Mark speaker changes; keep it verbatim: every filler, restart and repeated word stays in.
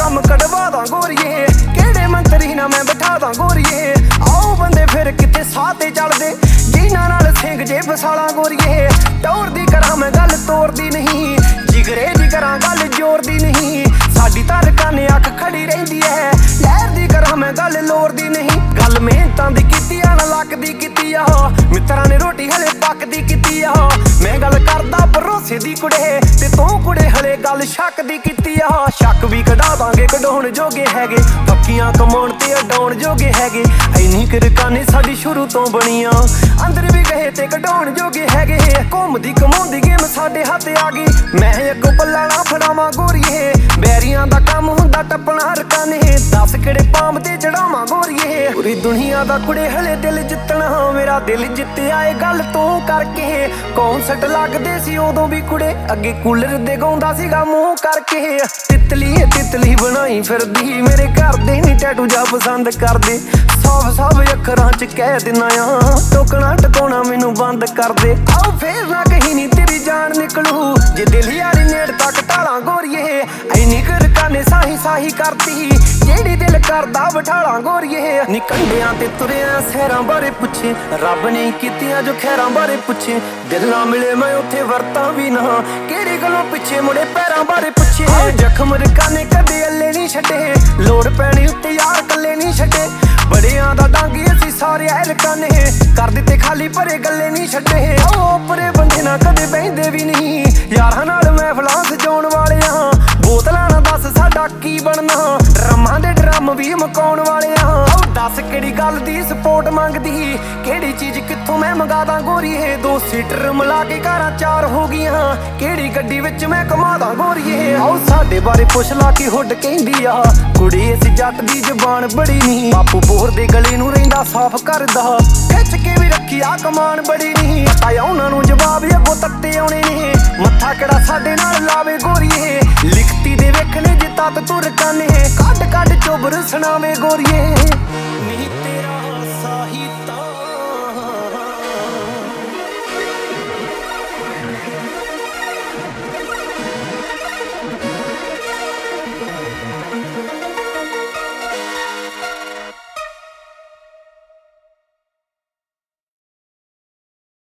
Speaker 1: काम कढ़वा दा गोरिए केड़े मंत्री ना मैं बैठा दा गोरिए आओ बंदे फिर किते साह ते चढ़दे जिन्हां नाल सिंह जे फसाला गोरिए टौर दी करा मैं गल तोड़दी नहीं जिगरे दी करा गल जोर दी नहीं साडी धड़कन ने अख खड़ी रहिंदी है लहर दी करा मैं गल लोरदी नहीं गल मेहनतां दी कीती आ ना लक दी कीती आ मित्रां ने रोटी हले पकदी कीती आ मैं गल करदा भरोसे दी कुड़े ते तू कुड़े हले गल शक दी कीती आ शक भी कढा दांगे कढाउण जोगे हैगे पक्कियां कमाउण ते अडाउण जोगे हैगे इन्नी करकाने साडी शुरू तो बणियां अंदर भी गए ते कढाउण जोगे हैगे घुमदी घुमाउंदी गेम साडे हत्थ आ गई मैं अग्गों पल्ला ना फड़ावां गोरीए बैरियां दा काम हुंदा टप्पणा रकाने दस किहड़े पाम ते चढ़ावां गोरीए पूरी दुनिया दा कुड़े हले दिल जितना मेरा दिल जित्तिया ए गल तू करके कॉन्सर्ट लगदे सी उदों भी कुड़े अगे कूलर दे गाउंदा सीगा मूंह करके तितली तितली बनाई फिरदी मेरे घर दे नी टैटू जा पसंद करदे साफ साफ अखरां च कह दिना आ टोकना टकाउणा मैनू बंद कर दे आओ फेर ना कहीं नी तेरी जान निकलू जे दिल यारी नेड़ तक ढाला गोरीए इन्नी करकाने साही साही करती जेड़ी दिल करदा बिठाला गोरीए नी कंडियां ते तुरिया सैरां बारे पुछे रब ने कीतियां जो खैरां बारे पुछे दिल ना मिले मैं उत्थे वरतां भी ना केड़ी गलों पिछे मुड़े पैरां बारे पुछे जख्म रकाने कदे अल्ले नहीं छड्डे लोड़ पैणी उत्ते यार कल्ले नहीं छड्डे बड़ियां दा डांगी असी सारे ऐलकाने कर दिते खाली भरे गल्ले नहीं छड्डे ओ परे बंदे ना कदे बहिंदे भी नहीं यारां नाल महफिलां सजाउण वालियां बोतलां ना दस साडा की बनना ड्रमां दे ड्रम भी मकाउण वालियां ओ दस केड़ी गल दी सपोर्ट मंगदी केड़ी चीज कित्थों मैं मंगादा गोरीए दो सीटर मिला के घरां चार हो गईयां केड़ी गड्डी विच मैं घुमादा गोरीए आओ साडे बारे पुछ ला के हुड कहंदी आ कुड़ी इस जट दी जुबान बड़ी नहीं बापू बोर दे गले नूं रहिंदा साफ करदा खिच के भी रखी आ कमान बड़ी नहीं आया उन्हां नूं जवाब अगों तत्ते आउणे ने मत्था किहड़ा साडे नाल लावे गोरीए लिखती दे वेखणे जे तत तुर काने कड कड चोबर सुणावे गोरीए।